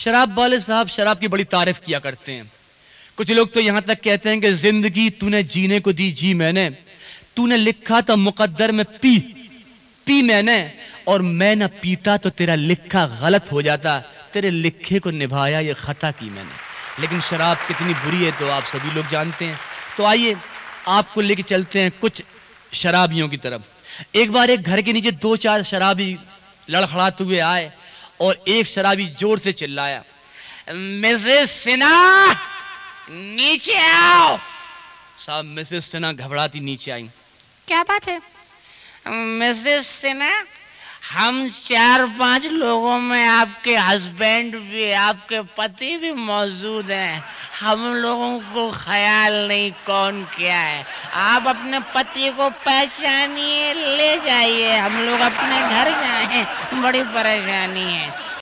शराब वाले साहब शराब की बड़ी तारीफ किया करते हैं। कुछ लोग तो यहां तक कहते हैं कि जिंदगी तूने जीने को दी, जी मैंने, तूने लिखा था मुकद्दर में पी, पी मैंने, और मैं ना पीता तो तेरा लिखा गलत हो जाता, तेरे लिखे को निभाया ये खता की मैंने। लेकिन शराब कितनी बुरी है तो आप सभी लोग जानते हैं। तो आइए आपको लेके चलते हैं कुछ शराबियों की तरफ। एक बार एक घर के नीचे 2-4 शराबी लड़खड़ाते हुए आए और एक शराबी जोर से चिल्लाया, मिसेस सिन्हा नीचे आओ। साहब मिसेस सिन्हा घबराती नीचे आई। क्या बात है? मिसेस सिन्हा, हम 4-5 लोगों में आपके हस्बैंड भी, आपके पति भी मौजूद हैं। हम लोगों को ख्याल नहीं कौन क्या है। आप अपने पति को पहचानिए, ले जाइए, हम लोग अपने घर जाएं, बड़ी परेशानी है।